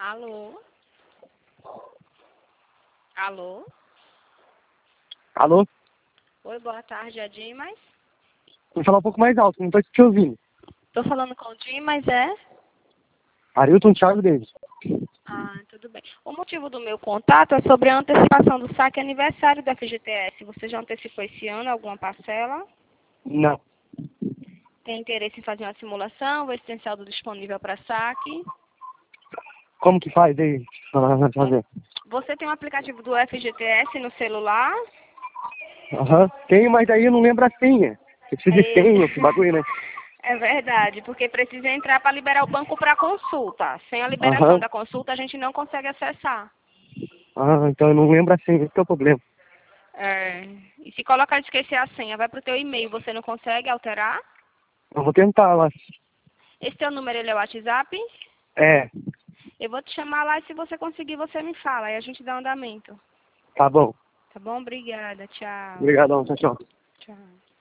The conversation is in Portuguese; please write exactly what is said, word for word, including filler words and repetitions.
Alô? Alô? Alô? Oi, boa tarde, é Dimas? Vou falar um pouco mais alto, não tô te ouvindo. Tô falando com o Dimas, é? Arilton Thiago Davis. Ah, tudo bem. O motivo do meu contato é sobre a antecipação do saque aniversário da F G T S. Você já antecipou esse ano alguma parcela? Não. Tem interesse em fazer uma simulação, ver se tem saldo disponível para saque? Como que faz aí? Ah, fazer. Você tem um aplicativo do F G T S no celular? Aham. Tem, mas aí eu não lembro a senha. Eu preciso de É, senha, esse bagulho, né? é verdade, porque precisa entrar para liberar o banco para consulta. Sem a liberação Aham. da consulta, a gente não consegue acessar. Ah, então eu não lembro a senha, esse que é o problema. É, e se colocar de esquecer a senha, vai para o teu e-mail, você não consegue alterar? Eu vou tentar lá. Esse teu número, ele é o WhatsApp? É, Eu vou te chamar lá e se você conseguir, você me fala. Aí a gente dá andamento. tá bom. Tá bom? Obrigada. Tchau. Obrigadão, tchau, tchau. Tchau.